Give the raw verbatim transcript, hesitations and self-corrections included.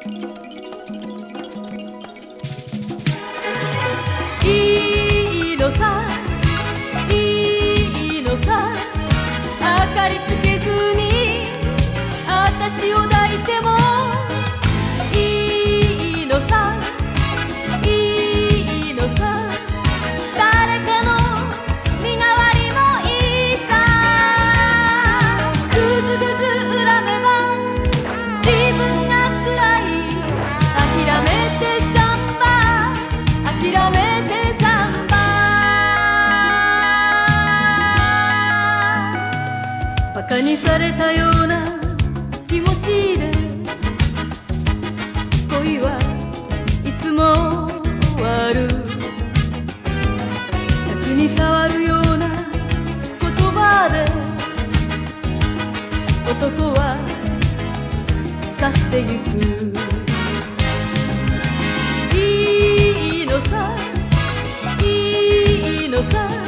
いいのさいいのさ明かりつけずに私を抱いてもいいのさいいのさ誰かの身代わりもいいさぐずぐず恨めば自分が辛い諦めてサンバ諦めてサンババカにされたような気持ちで恋はいつも終わる尺に触るような言葉で男は去ってゆくいいのさいいのさ